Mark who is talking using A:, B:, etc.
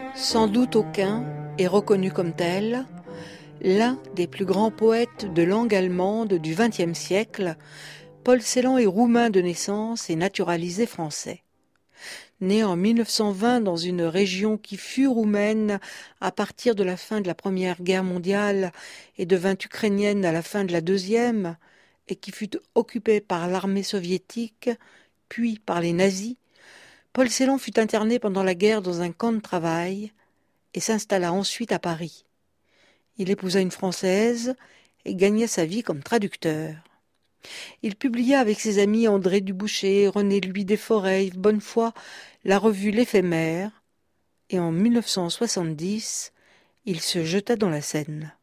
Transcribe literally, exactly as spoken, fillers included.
A: Sans doute aucun est reconnu comme tel, l'un des plus grands poètes de langue allemande du vingtième siècle, Paul Celan est roumain de naissance et naturalisé français. Né en mille neuf cent vingt dans une région qui fut roumaine à partir de la fin de la Première Guerre mondiale et devint ukrainienne à la fin de la Deuxième, et qui fut occupée par l'armée soviétique, puis par les nazis, Paul Celan fut interné pendant la guerre dans un camp de travail et s'installa ensuite à Paris. Il épousa une Française et gagna sa vie comme traducteur. Il publia avec ses amis André Dubouché, René Louis Desforêts, Yves Bonnefoy, la revue L'Éphémère, et en mille neuf cent soixante-dix, il se jeta dans la Seine.